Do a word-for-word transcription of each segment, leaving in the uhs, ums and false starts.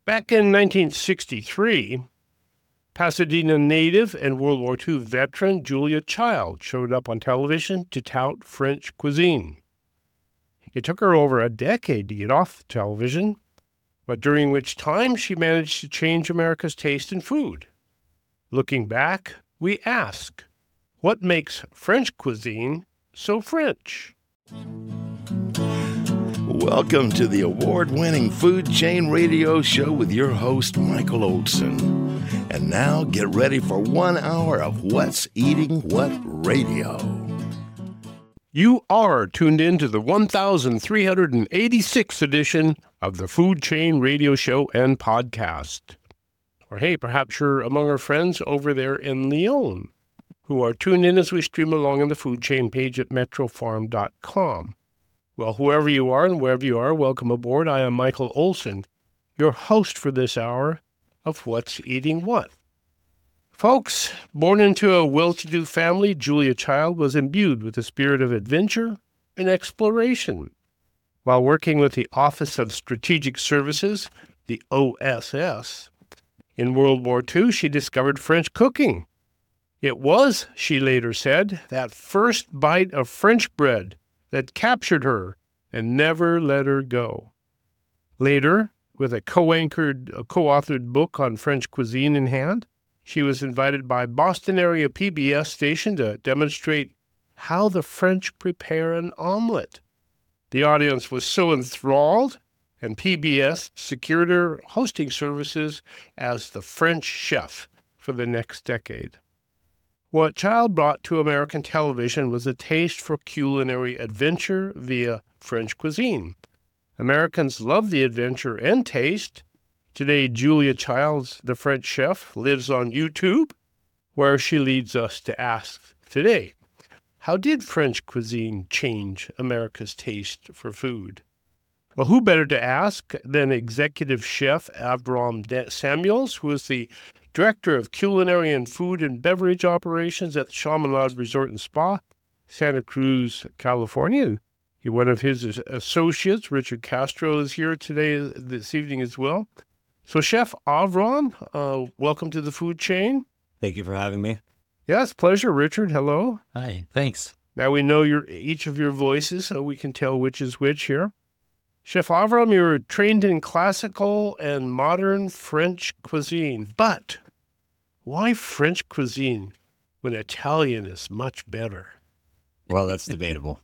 Back in nineteen sixty-three, Pasadena native and World War Two veteran Julia Child showed up on television to tout French cuisine. It took her over a decade to get off the television, but during which time she managed to change America's taste in food. Looking back, we ask, what makes French cuisine so French? Welcome to the award-winning Food Chain Radio Show with your host, Michael Olson. And now get ready for one hour of What's Eating What Radio. You are tuned in to the one thousand three hundred eighty-sixth edition of the Food Chain Radio Show and Podcast. Or hey, perhaps you're among our friends over there in Lyon who are tuned in as we stream along on the Food Chain page at metro farm dot com. Well, whoever you are and wherever you are, welcome aboard. I am Michael Olson, your host for this hour of What's Eating What. Folks, born into a well-to-do family, Julia Child was imbued with the spirit of adventure and exploration. While working with the Office of Strategic Services, the O S S, in World War Two, she discovered French cooking. It was, she later said, that first bite of French bread that captured her and never let her go. Later, with a co-anchored, a co-authored book on French cuisine in hand, she was invited by Boston area P B S station to demonstrate how the French prepare an omelet. The audience was so enthralled, and P B S secured her hosting services as the French chef for the next decade. What Child brought to American television was a taste for culinary adventure via French cuisine. Americans love the adventure and taste. Today, Julia Child's The French Chef lives on YouTube, where she leads us to ask today, how did French cuisine change America's taste for food? Well, who better to ask than Executive Chef Avram Samuels, who is the Director of Culinary and Food and Beverage Operations at the Chaminade Resort and Spa, Santa Cruz, California. One of his associates, Richard Castro, is here today, this evening as well. So, Chef Avram, uh, welcome to the Food Chain. Thank you for having me. Yes, pleasure, Richard. Hello. Hi, thanks. Now we know your each of your voices, so we can tell which is which here. Chef Avram, you're trained in classical and modern French cuisine, but why French cuisine when Italian is much better? Well, that's debatable.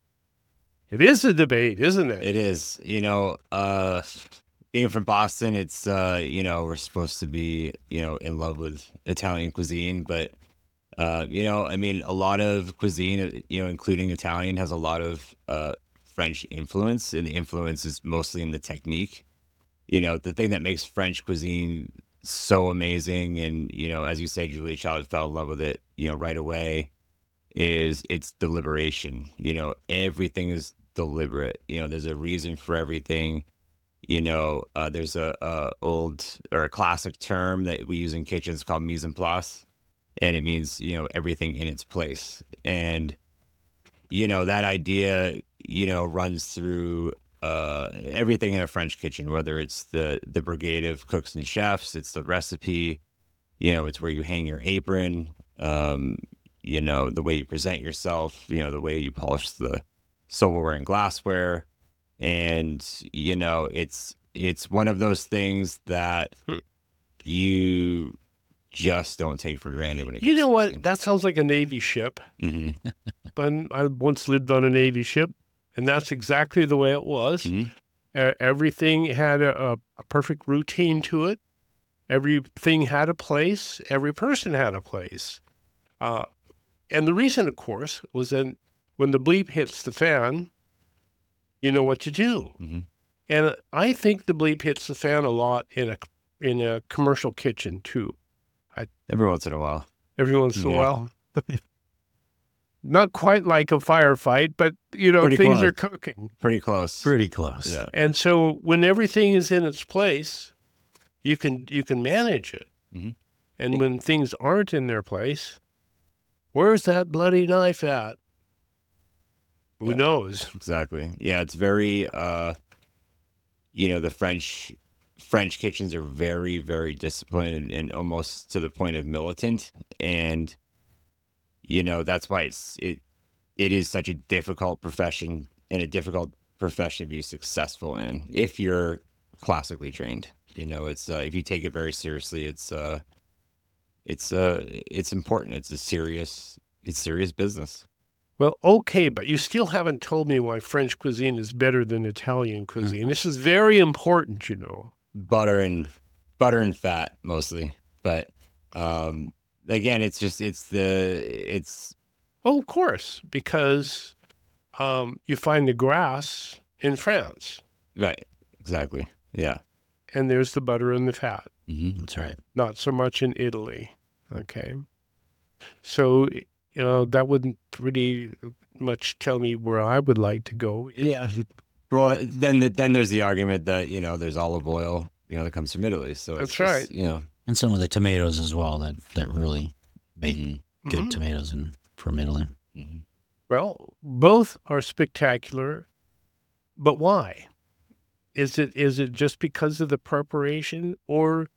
It is a debate, isn't it? It is. You know, uh, being from Boston, it's, uh, you know, we're supposed to be, you know, in love with Italian cuisine, but, uh, you know, I mean, a lot of cuisine, you know, including Italian, has a lot of uh, French influence, and the influence is mostly in the technique. You know, the thing that makes French cuisine so amazing, and, you know, as you say, Julia Child fell in love with it, you know, right away, is its deliberation. You know, everything is deliberate. You know, there's a reason for everything. You know, uh, there's a, a old or a classic term that we use in kitchens called mise en place, and it means, you know, everything in its place. And, you know, that idea, you know, runs through uh, everything in a French kitchen, whether it's the, the brigade of cooks and chefs, it's the recipe, you know, it's where you hang your apron, um, you know, the way you present yourself, you know, the way you polish the silverware and glassware. And, you know, it's, it's one of those things that you just don't take for granted. When it You know what? That sounds like a Navy ship. Mm-hmm. But I once lived on a Navy ship, and that's exactly the way it was. Mm-hmm. Uh, everything had a, a perfect routine to it. Everything had a place. Every person had a place. Uh, and the reason, of course, was that when the bleep hits the fan, you know what to do. Mm-hmm. And I think the bleep hits the fan a lot in a in a commercial kitchen too. I, Every once in a while. every once in a Yeah. while. Not quite like a firefight, but, you know, Pretty things close. are cooking. Pretty close. Pretty close. Yeah. And so when everything is in its place, you can you can manage it. Mhm. And when things aren't in their place, where's that bloody knife at? Who Yeah. knows? Exactly. Yeah, it's very, uh, you know, the French French kitchens are very, very disciplined and, and almost to the point of militant. And, you know, that's why it's, it, it is such a difficult profession and a difficult profession to be successful in if you're classically trained. You know, it's, uh, if you take it very seriously, it's, uh, it's, uh, it's important. It's a serious, it's serious business. Well, okay, but you still haven't told me why French cuisine is better than Italian cuisine. This is very important, you know. Butter and butter and fat mostly, but um, again, it's just it's the it's. Well, of course, because um, you find the grass in France. Right. Exactly. Yeah. And there's the butter and the fat. Mm-hmm. That's right. Not so much in Italy. Okay. So, you know, that wouldn't really much tell me where I would like to go. Yeah. Well, then then there's the argument that, you know, there's olive oil, you know, that comes from Italy. So that's it's right. Just, you know, and some of the tomatoes as well that that really make mm-hmm. good mm-hmm. tomatoes in, from Italy. Mm-hmm. Well, both are spectacular, but why? Is it is it just because of the preparation, or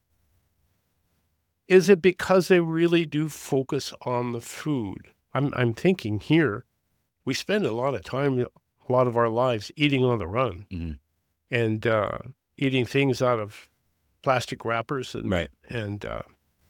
is it because they really do focus on the food? I'm I'm thinking here, we spend a lot of time, a lot of our lives eating on the run, Mm-hmm. and uh, eating things out of plastic wrappers, and Right. and uh,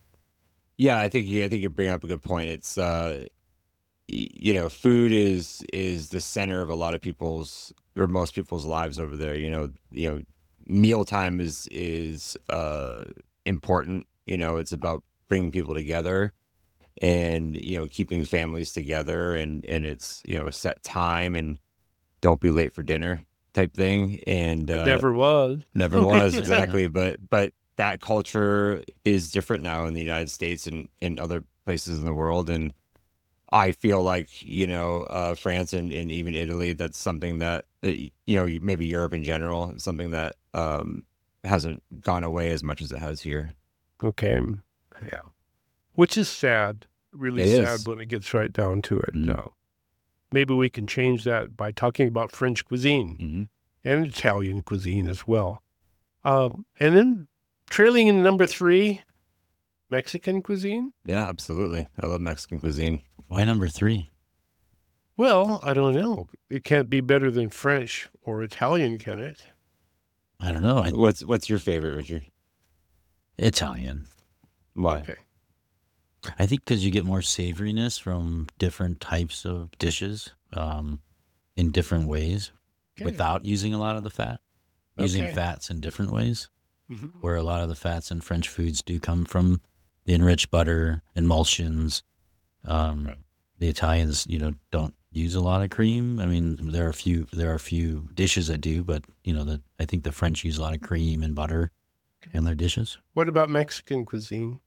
yeah, I think yeah, I think you bring up a good point. It's uh, y- you know, food is is the center of a lot of people's or most people's lives over there. You know, you know, mealtime is is uh important. You know, it's about bringing people together and, you know, keeping families together, and and it's, you know, a set time and don't be late for dinner type thing. And uh, never was. never was exactly, but but that culture is different now in the United States and in other places in the world. And I feel like, you know, uh, France and, and even Italy, that's something that, uh, you know, maybe Europe in general, something that um, hasn't gone away as much as it has here. Okay. Yeah. Which is sad, really It sad is. when it gets right down to it. Mm. No. Maybe we can change that by talking about French cuisine Mm-hmm. and Italian cuisine as well. Um, and then trailing in number three, Mexican cuisine. Yeah, absolutely. I love Mexican cuisine. Why number three? Well, I don't know. It can't be better than French or Italian, can it? I don't know. I, What's what's your favorite, Richard? Italian. Why? Okay. I think because you get more savoriness from different types of dishes um, in different ways Okay. without using a lot of the fat. Using Okay. fats in different ways, Mhm. where a lot of the fats in French foods do come from the enriched butter, emulsions. Um, Right. The Italians, you know, don't use a lot of cream. I mean, there are a few there are a few dishes that do, but you know, the I think the French use a lot of cream and butter in their dishes. What about Mexican cuisine?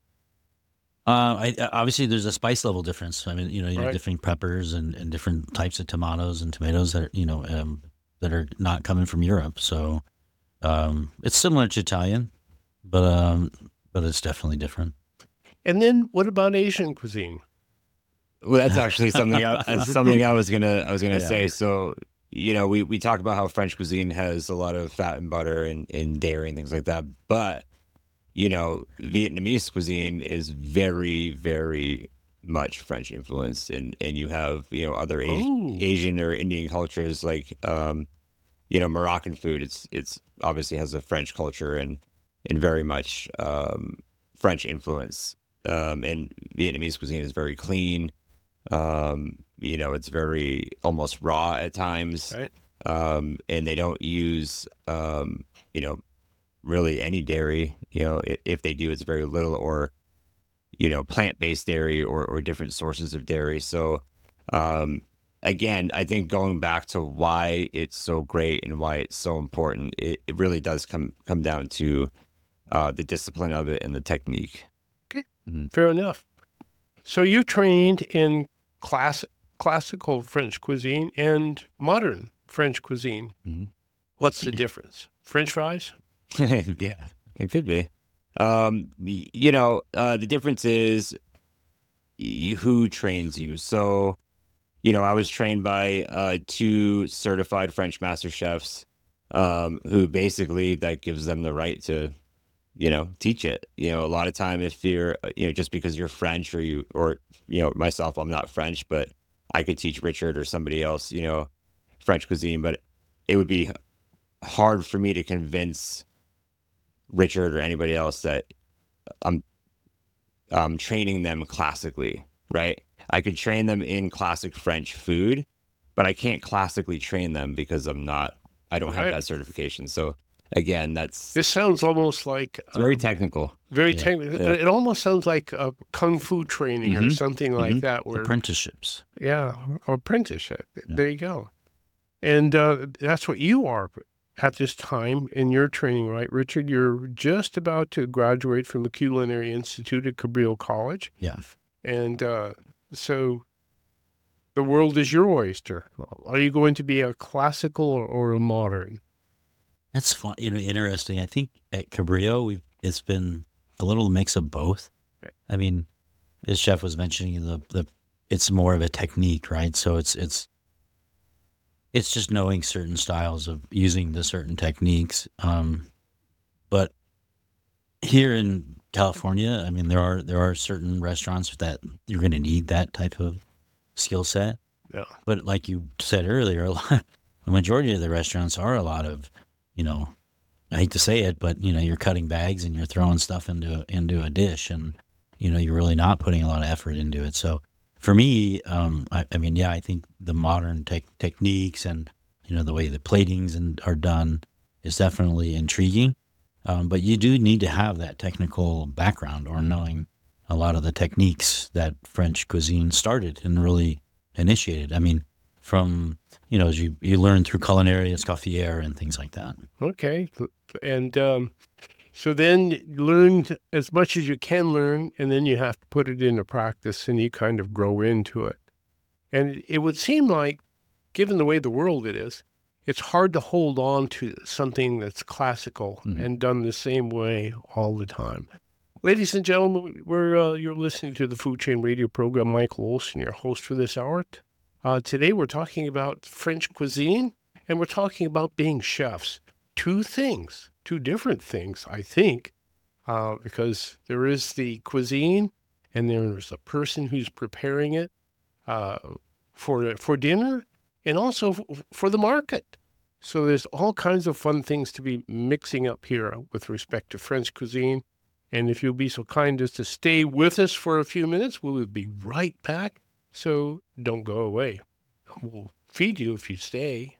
Uh, I, uh, obviously, there's a spice level difference. I mean, you know, you Right. have different peppers and, and different types of tomatoes and tomatoes that are, you know, um, that are not coming from Europe. So um, it's similar to Italian, but um, but it's definitely different. And then what about Asian cuisine? Well, that's actually something I, that's something I was gonna I was gonna Yeah. say. So, you know, we, we talk about how French cuisine has a lot of fat and butter and, and dairy and things like that. But, you know, Vietnamese cuisine is very, very much French influenced, and, and you have, you know, other Asi- Oh. Asian or Indian cultures like um, you know, Moroccan food. It's it's obviously has a French culture and and very much um, French influence. Um, and Vietnamese cuisine is very clean. Um, you know, it's very almost raw at times. Right. Um, and they don't use, um, you know, really any dairy. You know, if, if they do, it's very little, or, you know, plant-based dairy or, or different sources of dairy. So, um, again, I think going back to why it's so great and why it's so important, it, it really does come, come down to uh, the discipline of it and the technique. Fair enough. So you trained in class, classical French cuisine and modern French cuisine. Mhm. What's the difference? French fries? Yeah, it could be. Um, y- you know, uh, the difference is y- who trains you. So, you know, I was trained by uh, two certified French master chefs. um, who basically that gives them the right to, you know, teach it. You know, a lot of time if you're, uh, you know, just because you're French or you, or, you know, myself, I'm not French, but I could teach Richard or somebody else, you know, French cuisine, but it would be hard for me to convince Richard or anybody else that I'm, um, training them classically, right? I could train them in classic French food, but I can't classically train them because I'm not, I don't have I, that certification. So again, that's this sounds almost like it's very uh, technical. very Yeah. technical. Yeah. It almost sounds like a kung fu training or Mhm. something like Mhm. that. Where Apprenticeships. yeah, or apprenticeship. There you go. And uh, that's what you are at this time in your training, right, Richard? You're just about to graduate from the Culinary Institute at Cabrillo College. Yeah. And uh, so the world is your oyster. Are you going to be a classical or, or a modern? That's fun. You know, interesting. I think at Cabrillo, we've it's been a little mix of both. Right. I mean, as Chef was mentioning, the the it's more of a technique, right? So it's it's it's just knowing certain styles of using the certain techniques. Um, but here in California, I mean, there are there are certain restaurants that you're going to need that type of skill set. Yeah. But like you said earlier, a lot, the majority of the restaurants are a lot of, you know, I hate to say it, but you know, you're cutting bags and you're throwing stuff into into a dish, and you know, you're really not putting a lot of effort into it. So for me, um, I, I mean, yeah, I think the modern tech techniques and you know the way the platings and are done is definitely intriguing. Um, but you do need to have that technical background or knowing a lot of the techniques that French cuisine started and really initiated. I mean, from you know, as you you learn through Culinary Escoffier and things like that. Okay. And um, so then you learn as much as you can learn, and then you have to put it into practice and you kind of grow into it. And it would seem like, given the way the world it is, it's hard to hold on to something that's classical Mhm. and done the same way all the time. Ladies and gentlemen, we're uh, you're listening to the Food Chain Radio program. Michael Olson, your host for this hour. Uh, today we're talking about French cuisine, and we're talking about being chefs. Two things, two different things, I think, uh, because there is the cuisine, and there's a person who's preparing it uh, for for dinner, and also f- for the market. So there's all kinds of fun things to be mixing up here with respect to French cuisine. And if you'll be so kind as to stay with us for a few minutes, we'll be right back. So don't go away. We'll feed you if you stay.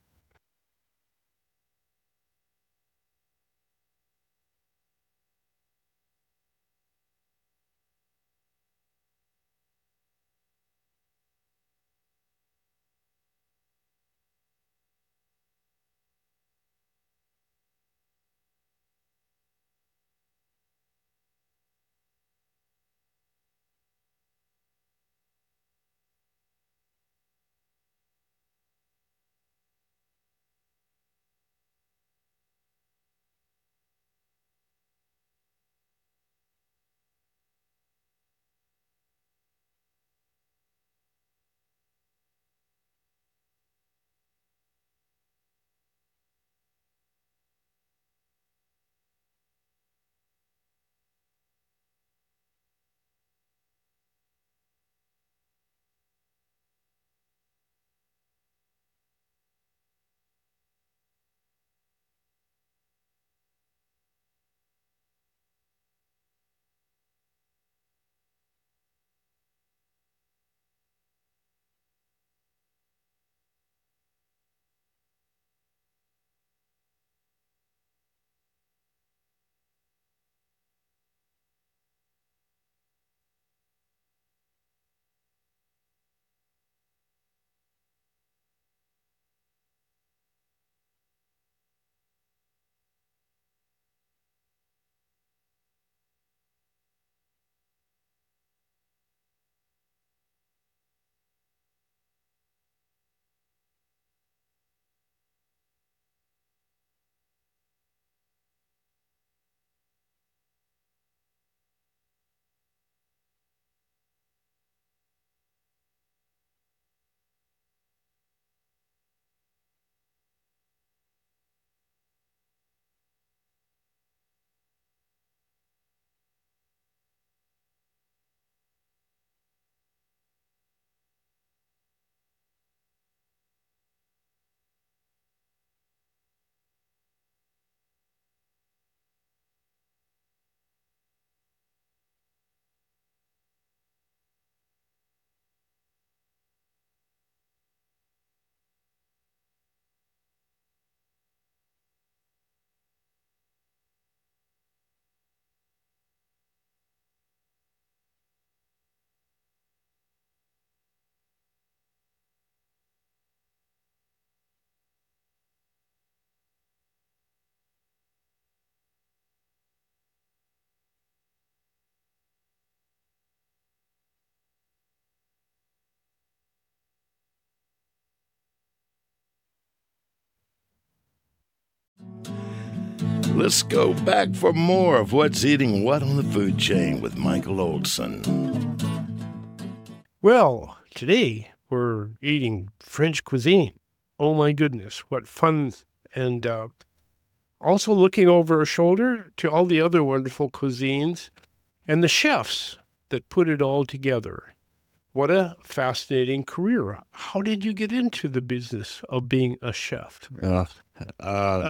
let's go back for more of What's Eating What on the Food Chain with Michael Olson. Well, today we're eating French cuisine. Oh my goodness, what fun. And uh, also looking over our shoulder to all the other wonderful cuisines and the chefs that put it all together. What a fascinating career. How did you get into the business of being a chef? Uh, uh,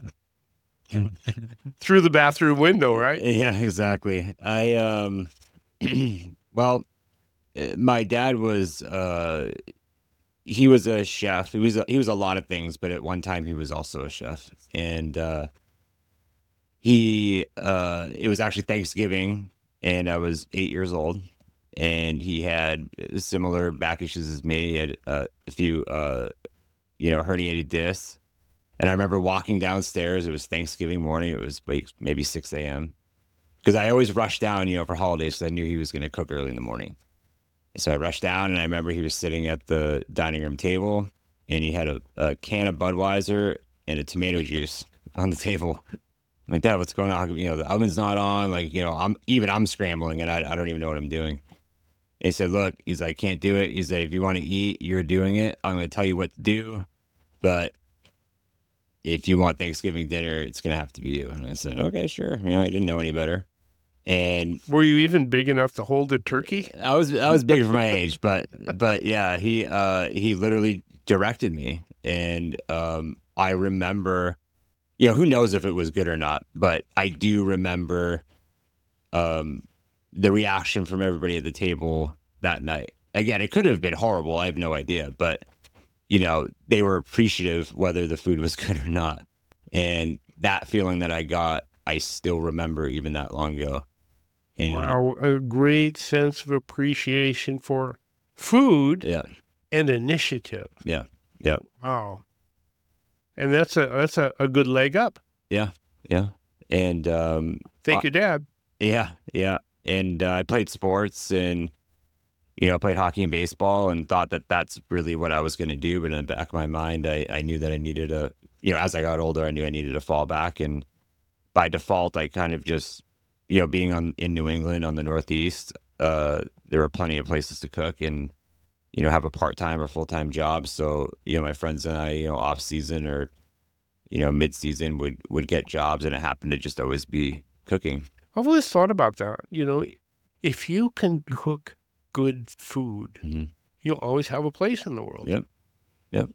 Through the bathroom window, right? yeah, exactly. I, um, well, uh, my dad was, uh, he was a chef. He was, a, he was a lot of things, but at one time he was also a chef. And, uh, he, uh, it was actually Thanksgiving and I was eight years old and he had similar back issues as me. He had uh, a few, uh, you know, herniated discs. And I remember walking downstairs. It was Thanksgiving morning. It was like maybe six a.m. because I always rushed down, you know, for holidays. So I knew he was going to cook early in the morning. So I rushed down and I remember he was sitting at the dining room table and he had a, a can of Budweiser and a tomato juice on the table. I'm like, Dad, what's going on? You know, the oven's not on. Like, you know, I'm even I'm scrambling and I, I don't even know what I'm doing. And he said, look, he's like, can't do it. He's like, if you want to eat, you're doing it. I'm going to tell you what to do. But if you want Thanksgiving dinner, it's going to have to be you. And I said, okay, sure. You know, I didn't know any better. And were you even big enough to hold a turkey? I was, I was big for my age, but, but yeah, he, uh, he literally directed me. And, um, I remember, you know, who knows if it was good or not, but I do remember, um, the reaction from everybody at the table that night. Again, it could have been horrible. I have no idea, but you know, they were appreciative whether the food was good or not. And that feeling that I got, I still remember even that long ago. And, wow, a great sense of appreciation for food yeah, and initiative. yeah, yeah. Wow. And that's a that's a, a good leg up. Yeah, yeah. And um, Thank uh, you, Dad. yeah, yeah. And uh, I played sports and, you know, played hockey and baseball and thought that that's really what I was going to do. But in the back of my mind, I, I knew that I needed a, you know, as I got older, I knew I needed a fall back. And by default, I kind of just, you know, being on in New England on the Northeast, uh, there were plenty of places to cook and, you know, have a part-time or full-time job. So, you know, my friends and I, you know, off season or, you know, mid-season would, would get jobs and it happened to just always be cooking. I've always thought about that. You know, if you can cook good food, Mm-hmm. you'll always have a place in the world. Yep. Yep.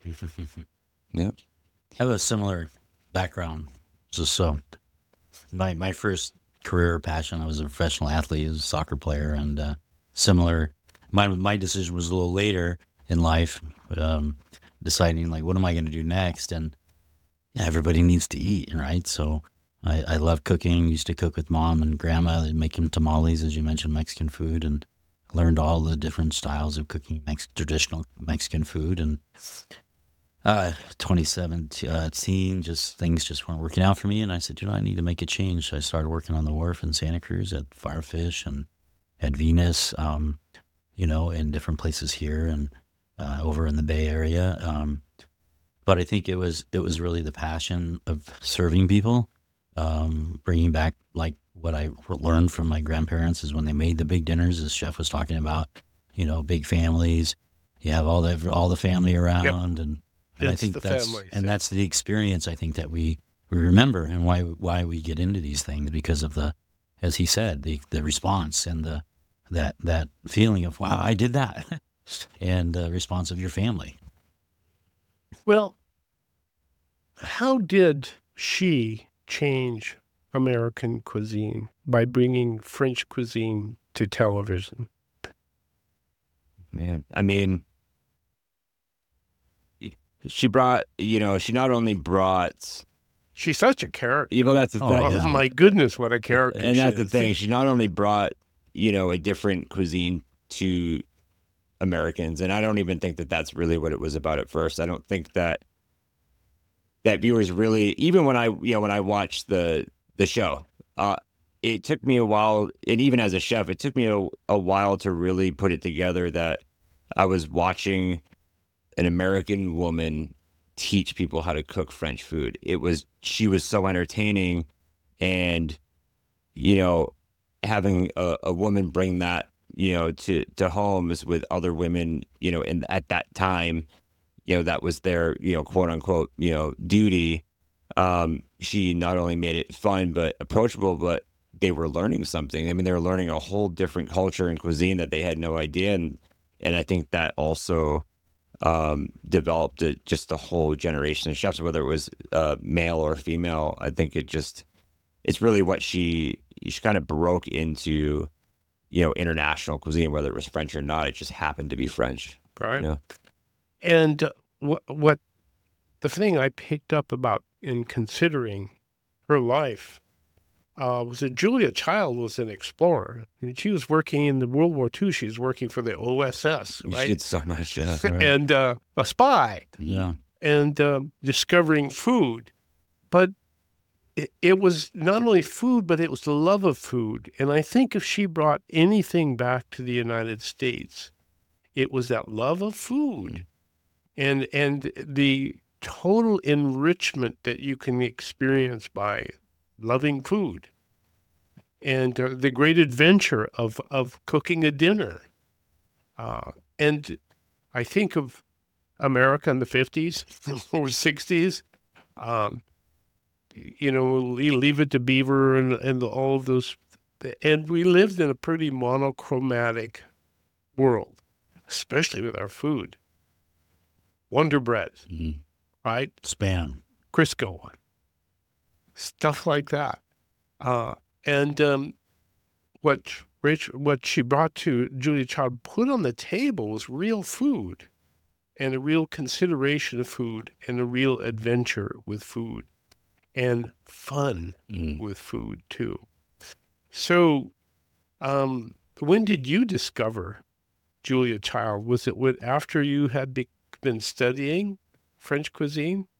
Yep. I have a similar background. So, so my my first career passion, I was a professional athlete, I was a soccer player, and uh, similar. My my decision was a little later in life, um, deciding like, what am I going to do next? And yeah, everybody needs to eat, right? So I, I love cooking. Used to cook with mom and grandma, making tamales, as you mentioned, Mexican food, and learned all the different styles of cooking Mex- traditional Mexican food. And uh, twenty seventeen, just things just weren't working out for me. And I said, you know, I need to make a change. So I started working on the wharf in Santa Cruz at Firefish and at Venus, um, you know, in different places here and uh, over in the Bay Area. Um, but I think it was it was really the passion of serving people, um, bringing back like what I learned from my grandparents is when they made the big dinners, as Chef was talking about, you know, big families. You have all the all the family around, Yep. and, and I It's think the that's families, and yeah. that's the experience I think that we, we remember and why why we get into these things because of the, as he said, the the response and the that that feeling of wow, I did that, and the response of your family. Well, how did she change American cuisine by bringing French cuisine to television? Man, I mean, she brought, you know, she not only brought, She's such a character. you know, that's the Oh, thing. Oh, yeah. my goodness, what a character. And she that's the is. thing. She not only brought, you know, a different cuisine to Americans, and I don't even think that that's really what it was about at first. I don't think that that viewers really, even when I, you know, when I watched the the show, uh, it took me a while, and even as a chef, it took me a, a while to really put it together that I was watching an American woman teach people how to cook French food. It was, she was so entertaining and, you know, having a, a woman bring that, you know, to, to homes with other women, you know, and at that time, you know, that was their, you know, quote unquote, you know, duty. Um, she not only made it fun, but approachable, but they were learning something. I mean, they were learning a whole different culture and cuisine that they had no idea. And, and I think that also, um, developed a, just a whole generation of chefs, whether it was, uh, male or female. I think it just, it's really what she, she kind of broke into, you know, international cuisine, whether it was French or not. It just happened to be French. Right. You know? And uh, what, what the thing I picked up about in considering her life uh, was that Julia Child was an explorer. I mean, she was working in the World War Two. She was working for the O S S, She right? did so much. Yeah. Right. And uh, a spy, Yeah. and um, discovering food. But it, it was not only food, but it was the love of food. And I think if she brought anything back to the United States, it was that love of food, and and the total enrichment that you can experience by loving food, and uh, the great adventure of of cooking a dinner. Uh, and I think of America in the fifties or sixties. Um, you know, we Leave It to Beaver and and all of those, and we lived in a pretty monochromatic world, especially with our food. Wonder Bread, Mhm. right? Spam. Crisco, stuff like that. Uh, and um, what Rach, what she brought to Julia Child, put on the table was real food, and a real consideration of food, and a real adventure with food, and fun Mm. with food too. So, um, when did you discover Julia Child? Was it when, after you had be, been studying French cuisine?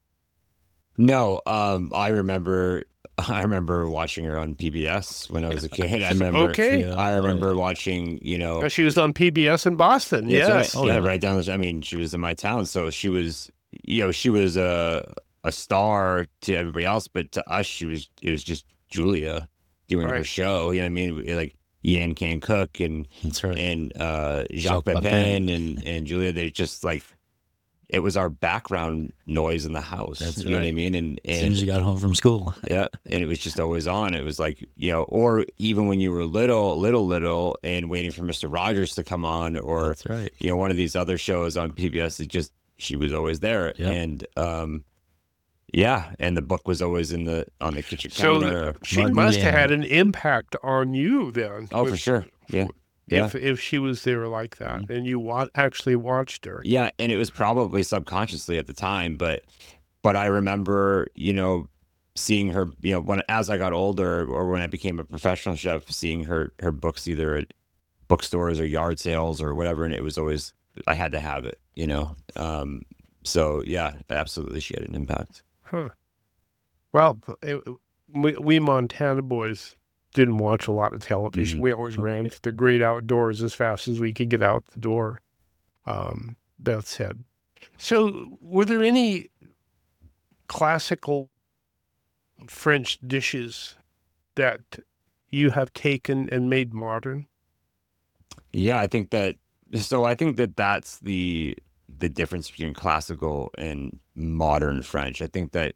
No, um, I remember, I remember watching her on P B S when I was a kid. I remember, Okay. Yeah. I remember watching, you know, Uh, She was on P B S in Boston. that's Yes. right. Oh, yeah, yeah. right down the. I mean, she was in my town, so she was, you know, she was a a star to everybody else, but to us, she was. It was just Julia doing her Right. show. You know what I mean? Like Yan Can Cook and That's right. and uh, Jacques Jacques Pepin Pepin. and and Julia. They just like it was our background noise in the house. That's you know what I right. mean? And As soon and as you got home from school. yeah, and it was just always on. It was like, you know, or even when you were little, little, little, and waiting for Mister Rogers to come on, or That's right. you know, one of these other shows on P B S. It just she was always there, Yep. and um, yeah, and the book was always in the on the kitchen So counter. she Martin must have Yan. had an impact on you then. Oh, for with- sure. Yeah, yeah. If if she was there like that, and you wa- actually watched her. Yeah, and it was probably subconsciously at the time, but but I remember, you know, seeing her, you know, when as I got older or when I became a professional chef, seeing her her books either at bookstores or yard sales or whatever, and it was always I had to have it, you know. Um, so yeah, absolutely, she had an impact. Huh. Well, it, we, we Montana boys didn't watch a lot of television. Mhm. We always ran to the great outdoors as fast as we could get out the door. Um, that said, so were there any classical French dishes that you have taken and made modern? Yeah, I think that so I think that that's the the difference between classical and modern French. I think that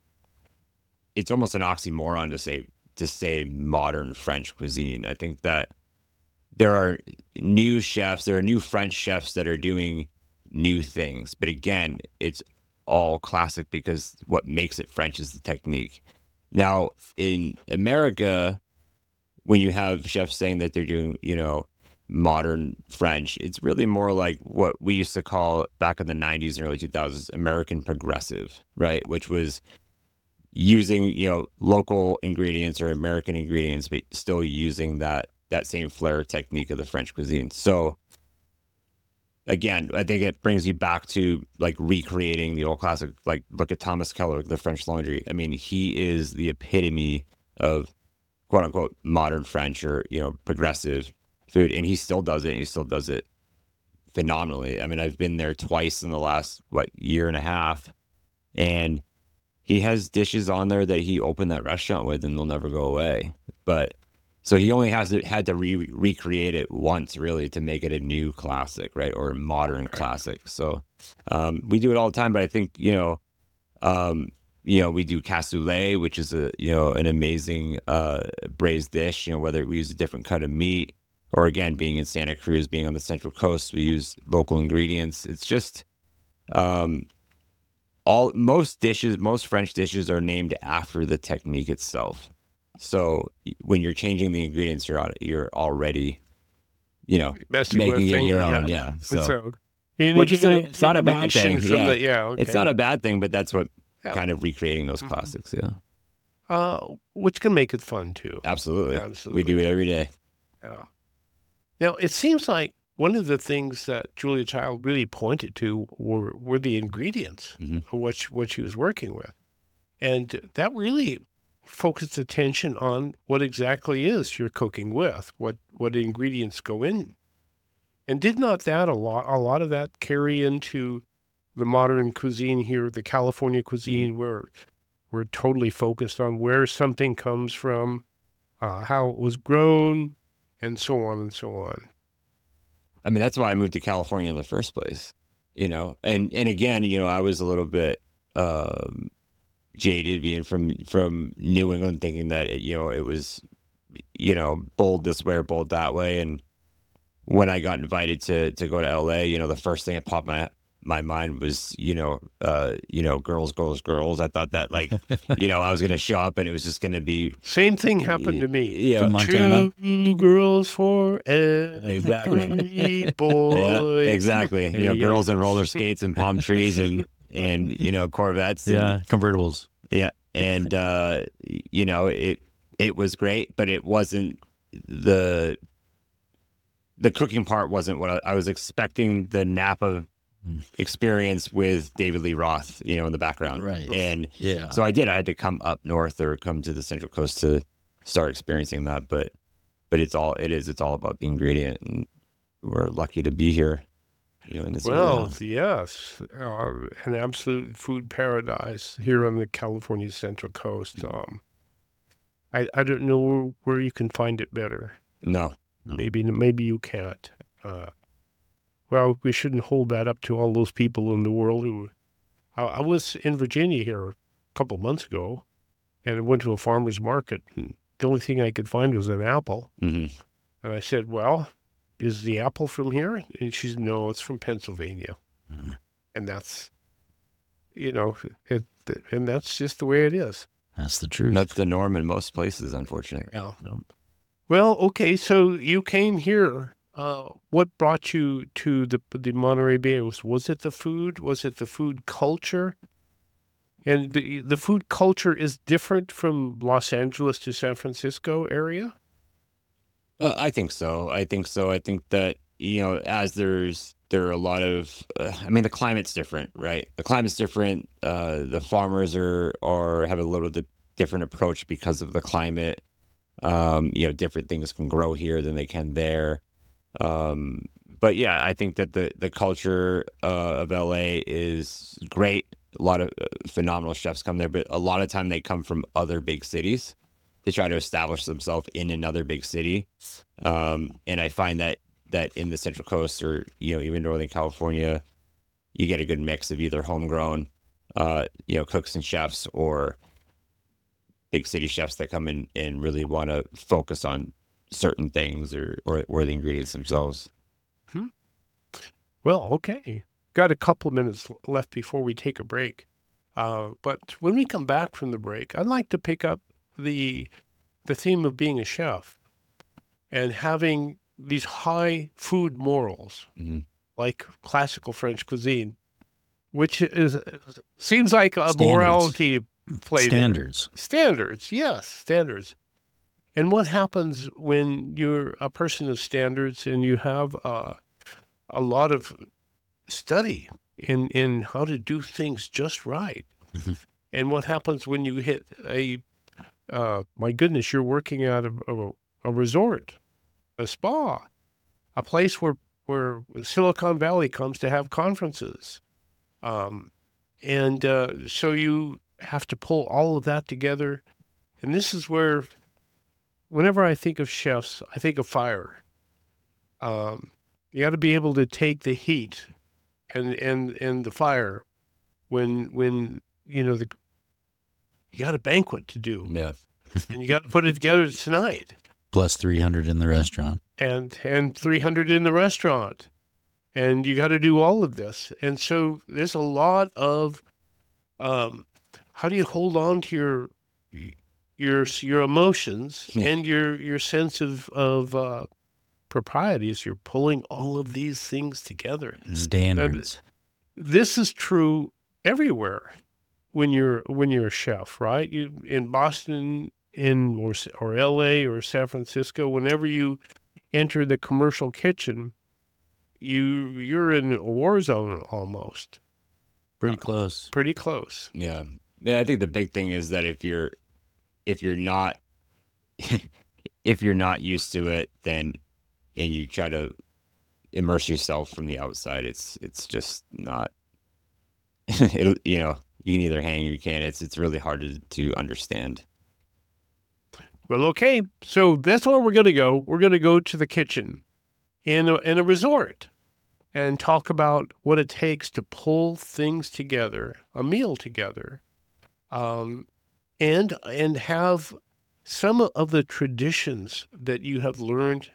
it's almost an oxymoron to say to say modern French cuisine. I think that there are new chefs, there are new French chefs that are doing new things. But again, it's all classic because what makes it French is the technique. Now, in America, when you have chefs saying that they're doing, you know, modern French, it's really more like what we used to call back in the nineties and early two thousands American progressive, right? Which was using, you know, local ingredients or American ingredients, but still using that that same flair technique of the French cuisine. So again, I think it brings you back to like recreating the old classic. Like look at Thomas Keller, the French Laundry. I mean, he is the epitome of quote unquote modern French or, you know, progressive food, and he still does it. And he still does it phenomenally. I mean, I've been there twice in the last what year and a half, and he has dishes on there that he opened that restaurant with, and they'll never go away. But so he only has to, had to re- recreate it once, really, to make it a new classic, right, or a modern classic. So um, we do it all the time. But I think you know, um, you know, we do cassoulet, which is a you know an amazing uh, braised dish. You know, whether we use a different cut of meat, or again, being in Santa Cruz, being on the Central Coast, we use local ingredients. It's just um, all most dishes, most French dishes are named after the technique itself. So when you're changing the ingredients, you're out, you're already, you know, Messing making with it things, your yeah. own. Yeah. So, So, you which need is to a, get it's not a bad information thing. from Yeah. the- yeah, okay. It's not a bad thing, but that's what Yeah. kind of recreating those Mhm. classics. Yeah. Uh, which can make it fun too. Absolutely. Absolutely. We do it every day. Yeah. Now, it seems like one of the things that Julia Child really pointed to were, were the ingredients Mhm. of what she, what she was working with. And that really focused attention on what exactly is you're cooking with, what, what ingredients go in. And did not that a lot, a lot of that carry into the modern cuisine here, the California cuisine, where we're totally focused on where something comes from, uh, how it was grown, and so on and so on. I mean, that's why I moved to California in the first place, you know, and, and again, you know, I was a little bit, um, jaded being from, from New England, thinking that, it, you know, it was, you know, bold this way or bold that way. And when I got invited to, to go to L A, you know, the first thing that popped my, my mind was, you know, uh, you know, girls, girls, girls. I thought that like, you know, I was going to show up and it was just going to be. Same thing happened to me. Yeah. From Montana. Two girls for Exactly. every boy. Yeah, exactly. You know, Yeah. girls in roller skates and palm trees and, and, you know, Corvettes. And, Yeah, convertibles. yeah. And, uh, you know, it, it was great, but it wasn't the, the cooking part wasn't what I, I was expecting. The Napa experience with David Lee Roth, you know, in the background. Right. And Yeah. so I did, I had to come up north or come to the Central Coast to start experiencing that. But, but it's all, it is, it's all about the ingredient, and we're lucky to be here, you know, in this Well, area. yes, uh, an absolute food paradise here on the California Central Coast. Um, I I don't know where, where you can find it better. No. Maybe maybe you can't. Uh, well, we shouldn't hold that up to all those people in the world who. I, I was in Virginia here a couple months ago, and I went to a farmer's market. And the only thing I could find was an apple, hmm and I said, "Well, is the apple from here?" And she said, "No, it's from Pennsylvania," Mhm. and that's, you know, it, and that's just the way it is. That's the truth. That's the norm in most places, unfortunately. Yeah. Yep. Well, okay, so you came here. Uh, what brought you to the the Monterey Bay? Was was it the food? Was it the food culture? And the the food culture is different from Los Angeles to San Francisco area? Uh, I think so. I think so. I think that, you know, as there's, there are a lot of, uh, I mean, the climate's different, right? The climate's different. Uh, the farmers are, are have a little bit different approach because of the climate. Um, you know, different things can grow here than they can there. Um, but yeah, I think that the, the culture uh, of L A is great. A lot of uh, phenomenal chefs come there, but a lot of time they come from other big cities to try to establish themselves in another big city. Um, and I find that, that in the Central Coast, or, you know, even Northern California, you get a good mix of either homegrown, uh, you know, cooks and chefs, or big city chefs that come in and really want to focus on certain things, or, or, or the ingredients themselves. Well, okay. Got a couple of minutes l- left before we take a break. Uh, but when we come back from the break, I'd like to pick up the the theme of being a chef and having these high food morals, Mhm. like classical French cuisine, which is seems like a Standards. morality play there. Standards. Standards, yes, standards. And what happens when you're a person of standards and you have uh, a lot of study in in how to do things just right? Mhm. And what happens when you hit a uh, my goodness, you're working at a, a, a resort, a spa, a place where where Silicon Valley comes to have conferences, um, and uh, so you have to pull all of that together. And this is where, whenever I think of chefs, I think of fire. Um, you got to be able to take the heat and and and the fire when when you know the you got a banquet to do. Yeah. And you got to put it together tonight. Plus three hundred in the restaurant. And and three hundred in the restaurant. And you got to do all of this. And so there's a lot of um, how do you hold on to your your your emotions Yeah. and your your sense of of uh, propriety as you're pulling all of these things together. Standards. This is true everywhere when you're when you're a chef, right? You in Boston, in or or L A or San Francisco, whenever you enter the commercial kitchen, you you're in a war zone almost. Pretty close. Pretty close. Yeah. Yeah, I think the big thing is that if you're if you're not if you're not used to it, then and you try to immerse yourself from the outside, it's it's just not it you know, you can either hang or you can't. It's it's really hard to, to understand. Well, okay. So that's where we're going to go. We're going to go to the kitchen in a, in a resort and talk about what it takes to pull things together, a meal together, um, and and have some of the traditions that you have learned,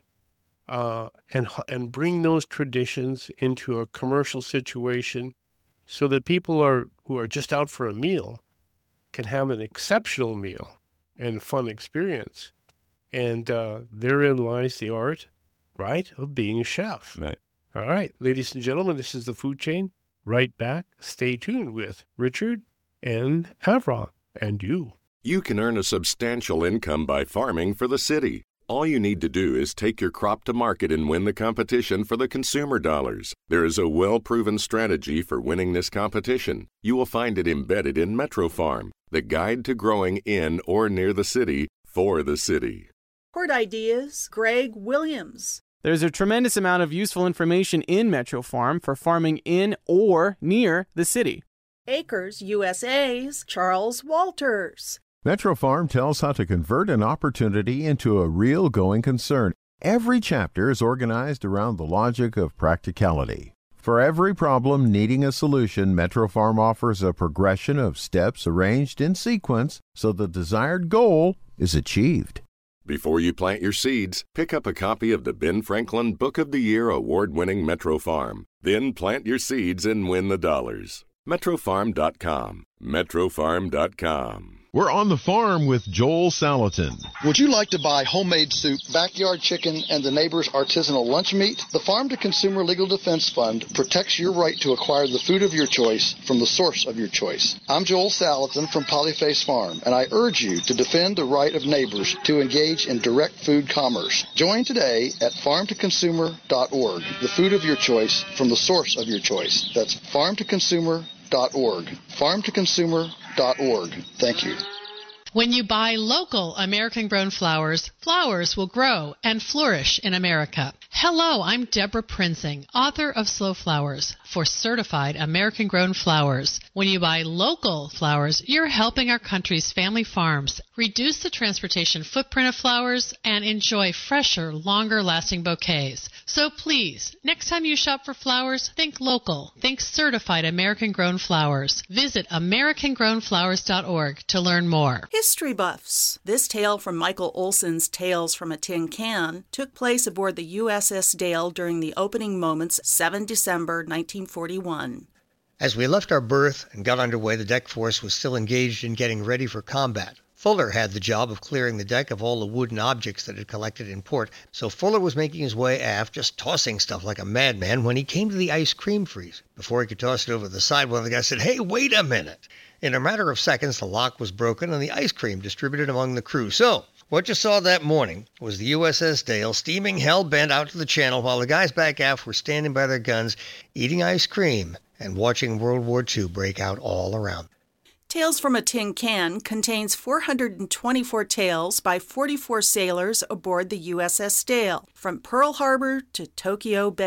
uh, and and bring those traditions into a commercial situation, so that people are who are just out for a meal can have an exceptional meal and fun experience. And uh, therein lies the art, right, of being a chef. Right. All right, ladies and gentlemen, this is The Food Chain. Right back. Stay tuned with Richard and Avron and you. You can earn a substantial income by farming for the city. All you need to do is take your crop to market and win the competition for the consumer dollars. There is a well-proven strategy for winning this competition. You will find it embedded in Metro Farm, the guide to growing in or near the city for the city. Port Ideas, Greg Williams. There's a tremendous amount of useful information in Metro Farm for farming in or near the city. Acres U S A's Charles Walters. Metro Farm tells how to convert an opportunity into a real going concern. Every chapter is organized around the logic of practicality. For every problem needing a solution, Metro Farm offers a progression of steps arranged in sequence so the desired goal is achieved. Before you plant your seeds, pick up a copy of the Ben Franklin Book of the Year award-winning Metro Farm. Then plant your seeds and win the dollars. metro farm dot com. metro farm dot com. We're on the farm with Joel Salatin. Would you like to buy homemade soup, backyard chicken, and the neighbor's artisanal lunch meat? The Farm to Consumer Legal Defense Fund protects your right to acquire the food of your choice from the source of your choice. I'm Joel Salatin from Polyface Farm, and I urge you to defend the right of neighbors to engage in direct food commerce. Join today at farm to consumer dot org, the food of your choice from the source of your choice. That's farm to consumer dot org. farm to consumer dot org. Thank you. When you buy local American-grown flowers, flowers will grow and flourish in America. Hello, I'm Deborah Prinzing, author of Slow Flowers for certified American-grown flowers. When you buy local flowers, you're helping our country's family farms reduce the transportation footprint of flowers and enjoy fresher, longer-lasting bouquets. So please, next time you shop for flowers, think local. Think certified American-grown flowers. Visit american grown flowers dot org to learn more. History buffs. This tale from Michael Olson's Tales from a Tin Can took place aboard the U S S Dale during the opening moments the seventh of December, nineteen forty-one. As we left our berth and got underway, the deck force was still engaged in getting ready for combat. Fuller had the job of clearing the deck of all the wooden objects that had collected in port, so Fuller was making his way aft, just tossing stuff like a madman, when he came to the ice cream freeze. Before he could toss it over the side, one of the guys said, "Hey, wait a minute!" In a matter of seconds, the lock was broken and the ice cream distributed among the crew. So, what you saw that morning was the U S S Dale steaming hell-bent out to the channel while the guys back aft were standing by their guns, eating ice cream and watching World War Two break out all around. Tales from a Tin Can contains four hundred twenty-four tales by forty-four sailors aboard the U S S Dale, from Pearl Harbor to Tokyo Bay.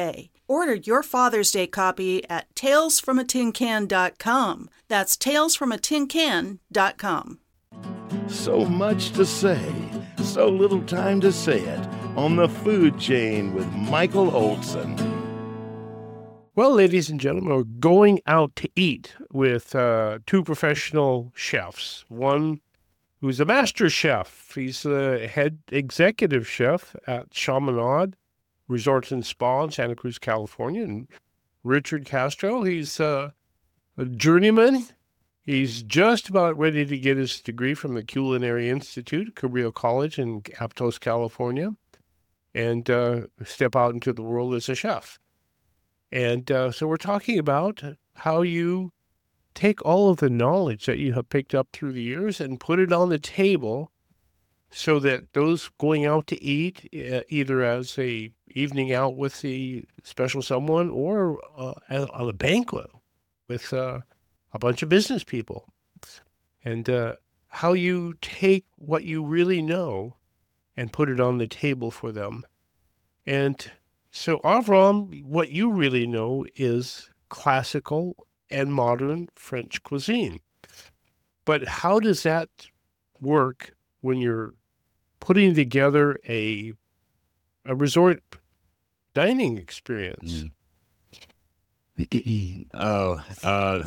Order your Father's Day copy at tales from a tin can dot com. That's tales from a tin can dot com. So much to say, so little time to say it on the Food Chain with Michael Olson. Well, ladies and gentlemen, we're going out to eat with uh, two professional chefs. One who's a master chef. He's the head executive chef at Chaminade Resorts and Spa in Santa Cruz, California. And Richard Castro, he's uh, a journeyman. He's just about ready to get his degree from the Culinary Institute, Cabrillo College in Aptos, California, and uh, step out into the world as a chef. And uh, so we're talking about how you take all of the knowledge that you have picked up through the years and put it on the table so that those going out to eat, uh, either as a evening out with a special someone or uh, on a banquet with uh, a bunch of business people, and uh, how you take what you really know and put it on the table for them. And so, Avram, what you really know is classical and modern French cuisine. But how does that work when you're putting together a a resort dining experience? Mm. oh, uh,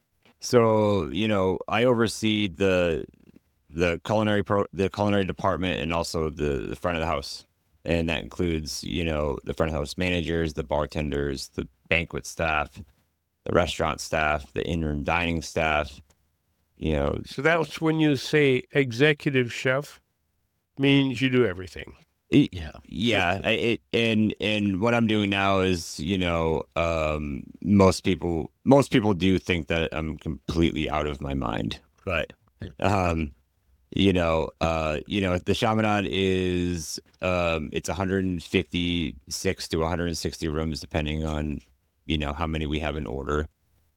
so you know, I oversee the the culinary pro, the culinary department, and also the, the front of the house. And that includes, you know, the front of house managers, the bartenders, the banquet staff, the restaurant staff, the in-room dining staff, you know. So that's when you say executive chef, means you do everything. It, yeah. Yeah. I, it, and, and what I'm doing now is, you know, um, most people, most people do think that I'm completely out of my mind, but, um, You know, uh, you know, the Chaminade is, um, it's one hundred fifty-six to one hundred sixty rooms, depending on, you know, how many we have in order.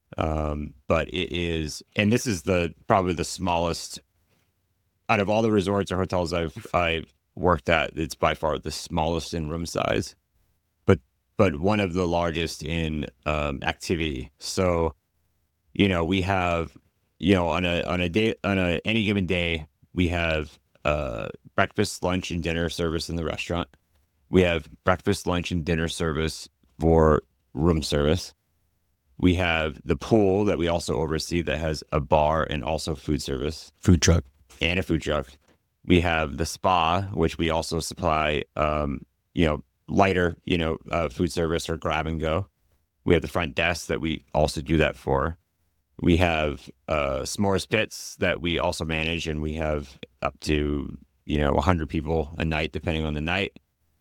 Um, but it is, and this is the, probably the smallest out of all the resorts or hotels I've, I've worked at. It's by far the smallest in room size, but, but one of the largest in, um, activity. So, you know, we have, you know, on a, on a day, on a, any given day, we have uh, breakfast, lunch, and dinner service in the restaurant. We have breakfast, lunch, and dinner service for room service. We have the pool that we also oversee that has a bar and also food service. Food truck. And a food truck. We have the spa, which we also supply, um, you know, lighter, you know, uh, food service or grab and go. We have the front desk that we also do that for. We have uh, s'mores pits that we also manage, and we have up to, you know, one hundred people a night, depending on the night.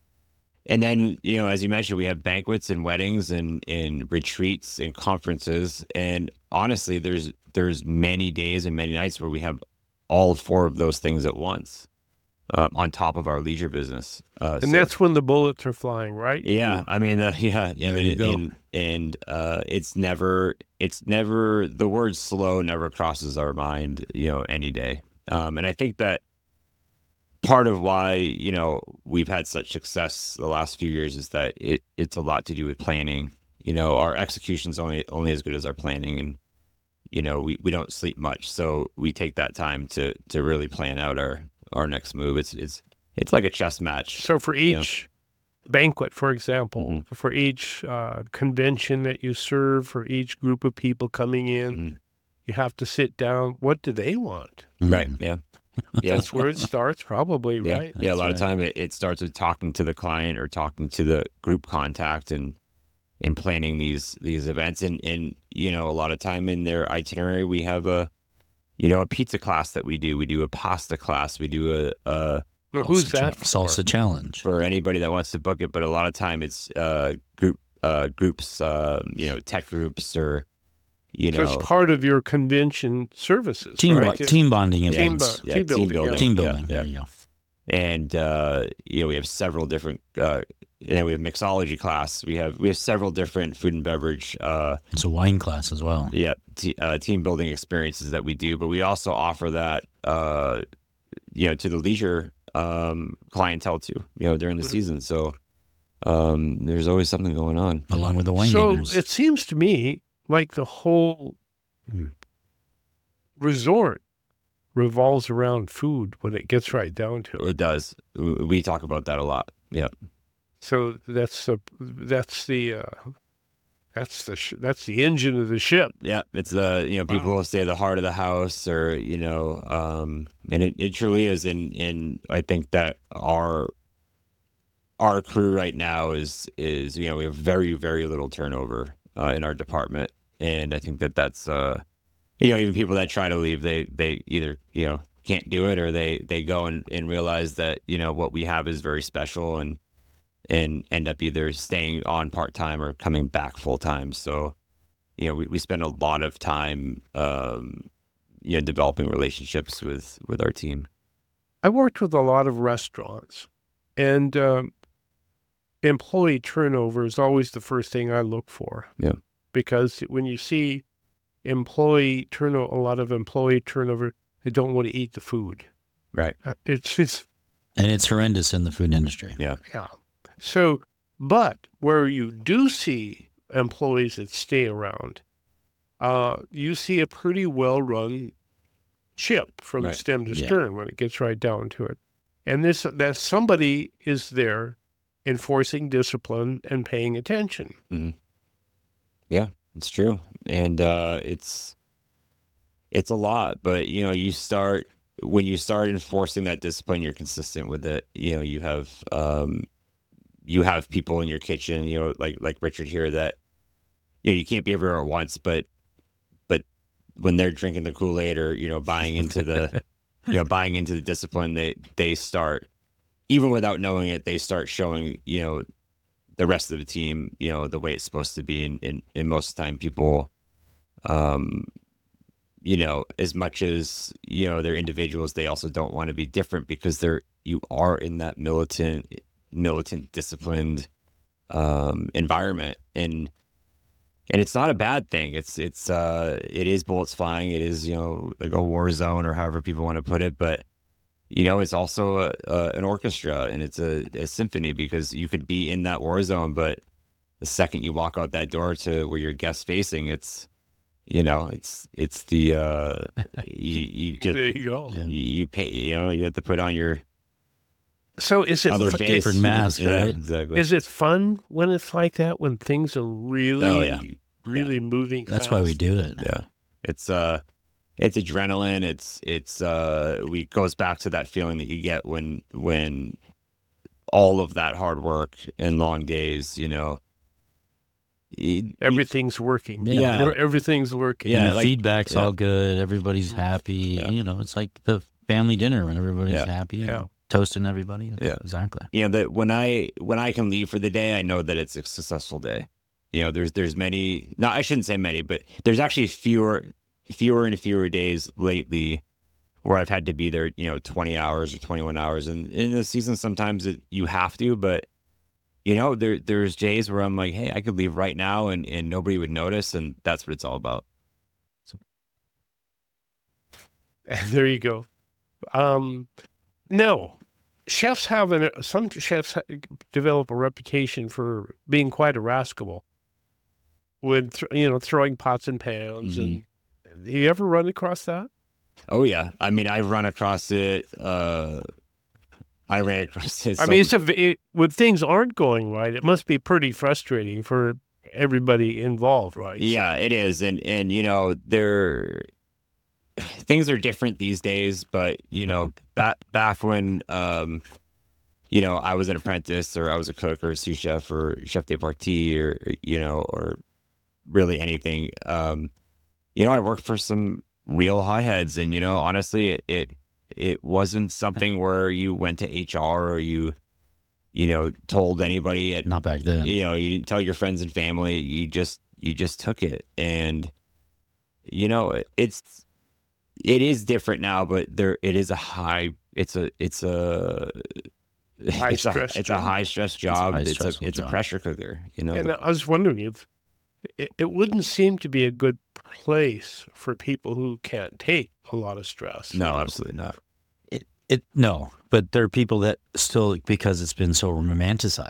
And then, you know, as you mentioned, we have banquets and weddings and, and retreats and conferences. And honestly, there's there's many days and many nights where we have all four of those things at once uh, on top of our leisure business. Uh, and so, that's when the bullets are flying, right? Yeah. I mean, uh, yeah. yeah I mean, and, and uh, it's never, it's never, the word slow never crosses our mind, you know, any day. Um, and I think that part of why, you know, we've had such success the last few years is that it, it's a lot to do with planning. You know, our execution's only, only as good as our planning, and, you know, we, we don't sleep much. So we take that time to, to really plan out our, our next move. It's, it's, it's like a chess match. So for each, you know, banquet, for example, mm-hmm. for each uh, convention that you serve, for each group of people coming in, mm-hmm. you have to sit down. What do they want? Right. Yeah. Yeah. That's where it starts, probably, yeah. right? Yeah. That's a lot right. of time it, it starts with talking to the client or talking to the group contact and, and planning these, these events. And, and, you know, a lot of time in their itinerary, we have a, you know, a pizza class that we do. We do a pasta class. We do a, a Well, who's salsa that? cha- salsa challenge for anybody that wants to book it. But a lot of time it's uh, group uh, groups, uh, you know, tech groups or, you So know, it's part of your convention services, team right? bo- team bonding Yeah. Team, events. bu- Yeah, team team building. building. yeah. Team Yeah, building. yeah. There you go. and uh, you know, we have several different. Uh, and then we have mixology class. We have we have several different food and beverage. Uh, It's a wine class as well. yeah, t- uh, team building experiences that we do. But we also offer that, uh, you know, to the leisure um, clientele too. You know, during the Mhm. season. So, um, there's always something going on. Along with the So winemakers. it seems to me like the whole resort revolves around food when it gets right down to it. It does. W- We talk about that a lot. Yeah. So that's the that's the uh, that's the sh- that's the engine of the ship. Yeah, it's the you know people will say the heart of the house, or you know, um, and it, it truly is. And and I think that our our crew right now is is you know we have very very little turnover uh, in our department, and I think that that's uh, you know even people that try to leave, they they either you know can't do it, or they they go and, and realize that you know what we have is very special, and and end up either staying on part time or coming back full time. So. You know, we, we spend a lot of time, um, you know, developing relationships with, with our team. I worked with a lot of restaurants, and um, employee turnover is always the first thing I look for. Yeah. Because when you see employee turnover, a lot of employee turnover, they don't want to eat the food. Right. Uh, It's it's And it's horrendous in the food industry. Yeah. yeah. So, but where you do see employees that stay around, uh, you see a pretty well-run ship from Right. stem to Yeah. stern when it gets right down to it. And this that somebody is there enforcing discipline and paying attention. Yeah, it's true. And uh, it's, it's a lot, but you know, you start, when you start enforcing that discipline, you're consistent with it. You know, you have, um, you have people in your kitchen, you know, like, like Richard here that, you know, you can't be everywhere at once, but, but when they're drinking the Kool-Aid or, you know, buying into the, you know, buying into the discipline, they, they start, even without knowing it, they start showing, you know, the rest of the team, you know, the way it's supposed to be. And, and, and most of the time people, um, you know, as much as, you know, they're individuals, they also don't want to be different because they're, you are in that militant, militant, disciplined, um, environment. And, and it's not a bad thing. It's, it's, uh, it is bullets flying. It is, you know, like a war zone or however people want to put it. But, you know, it's also a, a, an orchestra, and it's a, a symphony, because you could be in that war zone, but the second you walk out that door to where your guest's facing, it's, you know, it's, it's the, uh, you, you just, There you go. you, you pay, you know, you have to put on your So is it other fu- face. Different mask, Yeah, right? exactly. is it fun when it's like that, when things are really, Oh, yeah. really moving? That's why we fast? do it. Yeah. It's, uh, it's adrenaline. It's, it's, uh, we goes back to that feeling that you get when, when all of that hard work and long days, you know, you- Everything's working. Yeah. Everything's working. Yeah, And the like- feedback's yeah. all good. Everybody's happy. Yeah. You know, it's like the family dinner when everybody's Yeah. happy. and Yeah. Toasting everybody. Yeah. Exactly. you know, that when I, when I can leave for the day, I know that it's a successful day. You know, there's, there's many, no, I shouldn't say many, but there's actually fewer, fewer and fewer days lately where I've had to be there, you know, twenty hours or twenty-one hours. And in the season, sometimes it, you have to, but you know, there, there's days where I'm like, hey, I could leave right now and, and nobody would notice. And that's what it's all about. There you go. Um, no, chefs have an, some chefs ha- develop a reputation for being quite irascible with, th- you know, throwing pots and pans. And do you ever run across that? Oh yeah. I mean, I've run across it. Uh, I ran across it. I so- mean, it's a, v- it, when things aren't going right, it must be pretty frustrating for everybody involved, right? Yeah, it is. And, and, you know, there, things are different these days, but, you know, back, back when, um, you know, I was an apprentice, or I was a cook or a sous chef or chef de partie, or, you know, or really anything, um, you know, I worked for some real high heads, and, you know, honestly, it, it, it wasn't something where you went to H R or you, you know, told anybody at, Not back then. you know, you didn't tell your friends and family. You just, you just took it. And, you know, it- it's, it is different now, but there, it is a high, it's a, it's a, High it's a, stress it's a job. high stress job. high It's, a, stressful it's a job. pressure cooker, you know? And I was wondering if it, it wouldn't seem to be a good place for people who can't take a lot of stress. No, absolutely not. It, it no, but there are people that still, because it's been so romanticized,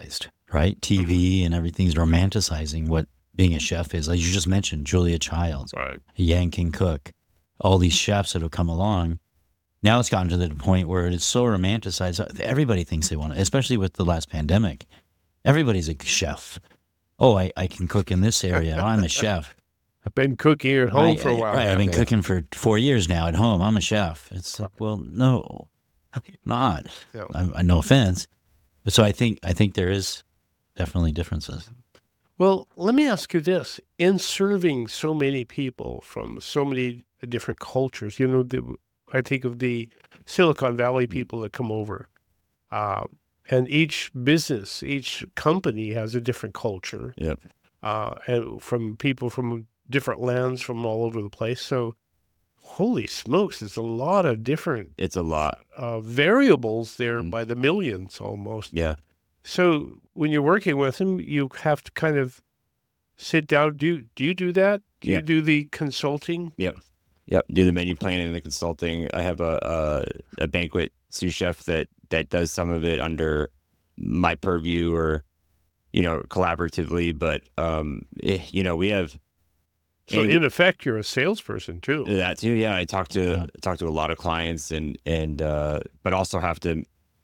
right? T V and everything's romanticizing what being a chef is. Like you just mentioned, Julia Childs, right. Yang King Cook, all these chefs that have come along. Now it's gotten to the point where it's so romanticized. Everybody thinks they want to, especially with the last pandemic. Everybody's a chef. Oh, I, I can cook in this area. Oh, I'm a chef. I've been cooking at home right, for a while. Right, I've been yeah. cooking for four years now at home. I'm a chef. It's like, well, no, not. No. I, I no offense. But so I think I think there is definitely differences. Well, let me ask you this. In serving so many people from so many different cultures, you know, the, I think of the Silicon Valley people that come over. Uh, and each business, each company has a different culture. Yep. Uh, and from people from different lands from all over the place. So, holy smokes, it's a lot of different It's a lot. uh, variables there Mm. by the millions almost. Yeah. So when you're working with them, you have to kind of sit down. Do, do you do that? Do Yeah. you do the consulting? Yep. Yep. Do the menu planning and the consulting. I have a, a, a banquet sous chef that, that does some of it under my purview or, you know, collaboratively. But, um, eh, you know, we have So and in effect, you're a salesperson too. that too. Yeah. I talk to, Yeah. talk to a lot of clients and, and, uh, but also have to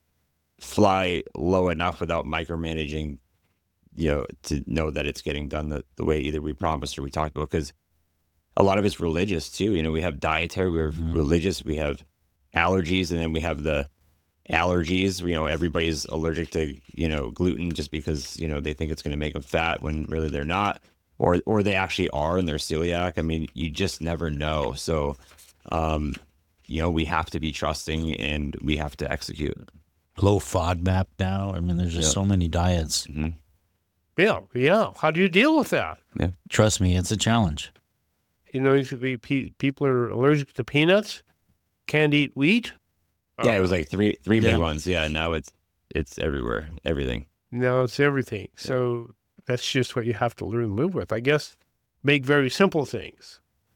fly low enough without micromanaging, you know, to know that it's getting done the, the way either we promised or we talked about. Because a lot of it's religious too. You know, we have dietary, we have Mhm. religious, we have allergies, and then we have the allergies. You know, everybody's allergic to, you know, gluten just because, you know, they think it's going to make them fat when really they're not, or or they actually are and they're celiac. I mean, you just never know. So, um, you know, we have to be trusting and we have to execute. Low FODMAP now. I mean, there's just Yeah. so many diets. hmm Yeah, yeah. How do you deal with that? Trust me, it's a challenge. You know, you could be pe- people are allergic to peanuts, can't eat wheat. Yeah, it was like three three Yeah. big ones. Yeah, now it's it's everywhere, everything. Now it's everything. So that's just what you have to learn to live with. I guess make very simple things.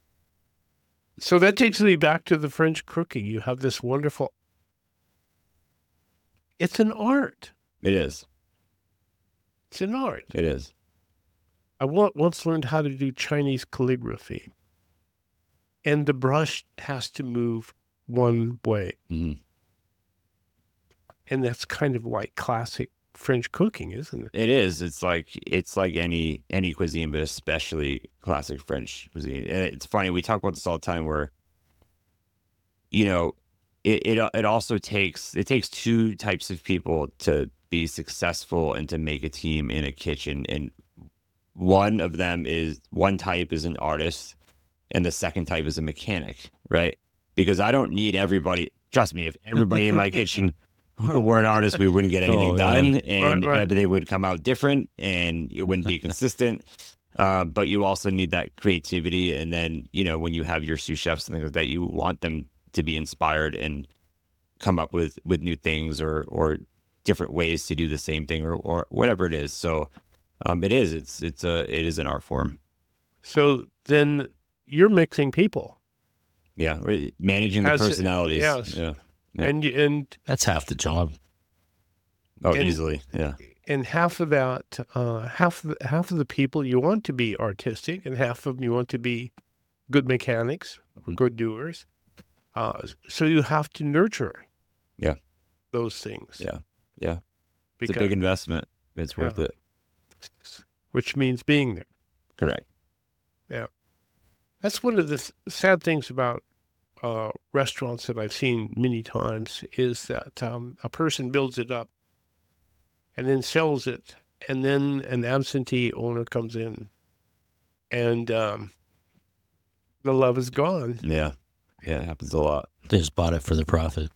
So that takes me back to the French cooking. You have this wonderful, it's an art. It is. It's an art. It is. I wa- once learned how to do Chinese calligraphy. And the brush has to move one way. hmm And that's kind of like classic French cooking, isn't it? It is. It's like it's like any any cuisine, but especially classic French cuisine. And it's funny, we talk about this all the time. Where, you know, it it it also takes it takes two types of people to be successful and to make a team in a kitchen. And one of them is one type is an artist, and the second type is a mechanic, right? Because I don't need everybody. Trust me, if everybody in my kitchen were an artist, we wouldn't get anything Oh, yeah. done, and Right, right. uh, they would come out different, and it wouldn't be consistent. Uh, but you also need that creativity, and then you know when you have your sous chefs and things like that, you want them to be inspired and come up with with new things or or different ways to do the same thing or or whatever it is. So um, it is. It's it's a it is an art form. So then you're mixing people. Yeah, we're managing the Has it- personalities. yes. Yeah. Yeah. And you- and That's half the job. Oh, And- easily. Yeah. and half of that, uh, half of the, half of the people you want to be artistic, and half of them you want to be good mechanics or good doers. Uh, so you have to nurture. Yeah. Those things. Yeah. Yeah. It's Because, a big investment. It's worth Yeah. it. which means being there. Correct. That's one of the s- sad things about uh, restaurants that I've seen many times is that um, a person builds it up and then sells it, and then an absentee owner comes in, and um, the love is gone. Yeah. Yeah. It happens a lot. They just bought it for the profit.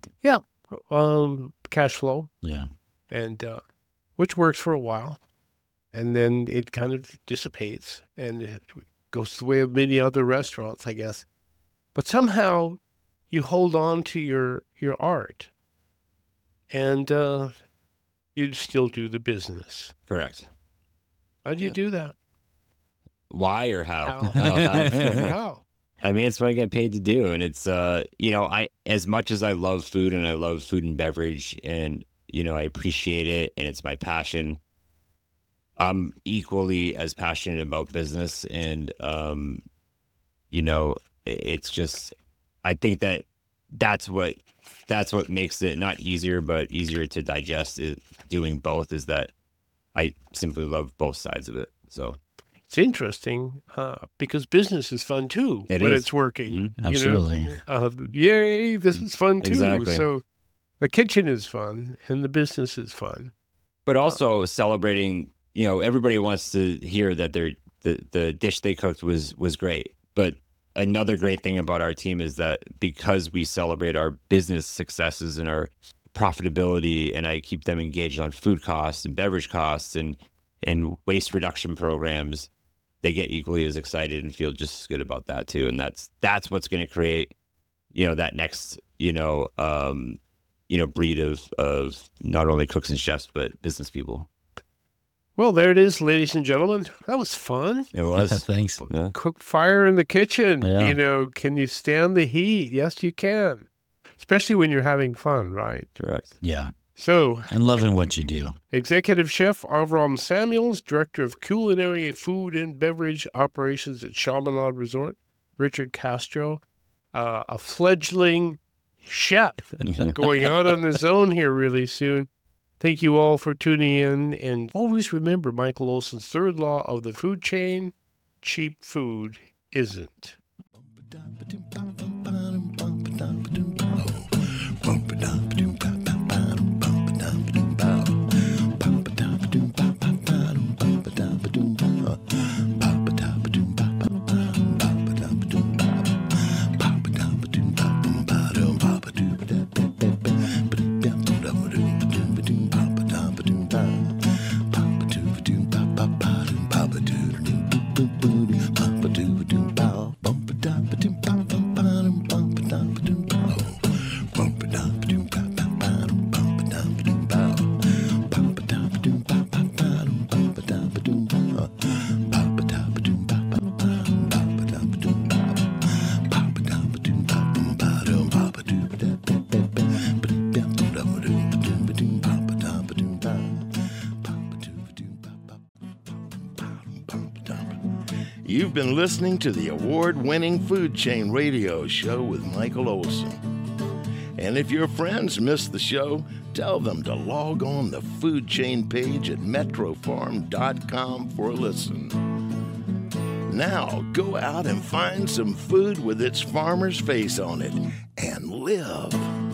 Um, cash flow, Yeah. and uh, which works for a while, and then it kind of dissipates, and it goes the way of many other restaurants, I guess. But somehow you hold on to your your art, and uh, you still do the business. Correct. How do you Yeah. do that? Why or how? How? Oh, How? I mean, it's what I get paid to do. And it's, uh, you know, I, as much as I love food and I love food and beverage and, you know, I appreciate it and it's my passion, I'm equally as passionate about business, and um, you know, it's just, I think that that's what that's what makes it not easier, but easier to digest. Is doing both is that I simply love both sides of it. So it's interesting uh, because business is fun too it when is. it's working. Mm-hmm. Absolutely. You know? uh, yay, this is fun too. Exactly. So the kitchen is fun and the business is fun. But also celebrating, you know, everybody wants to hear that their the, the dish they cooked was was great. But another great thing about our team is that because we celebrate our business successes and our profitability, and I keep them engaged on food costs and beverage costs and and waste reduction programs, they get equally as excited and feel just as good about that too. And that's that's what's going to create, you know, that next, you know, um, you know, breed of of not only cooks and chefs but business people. Well, there it is, ladies and gentlemen. That was fun. It was. Thanks. Yeah. Cook fire in the kitchen. Yeah. You know, can you stand the heat? Yes, you can. Especially when you're having fun, right? Correct. Yeah. So, And loving what you do. Executive Chef Avram Samuels, Director of Culinary Food and Beverage Operations at Chaminade Resort, Richard Castro, uh, a fledgling chef going out on his own here really soon. Thank you all for tuning in. And always remember Michael Olson's third law of the food chain: cheap food isn't. You've been listening to the award-winning Food Chain Radio Show with Michael Olson. And if your friends missed the show, tell them to log on the Food Chain page at metro farm dot com for a listen. Now, go out and find some food with its farmer's face on it and live.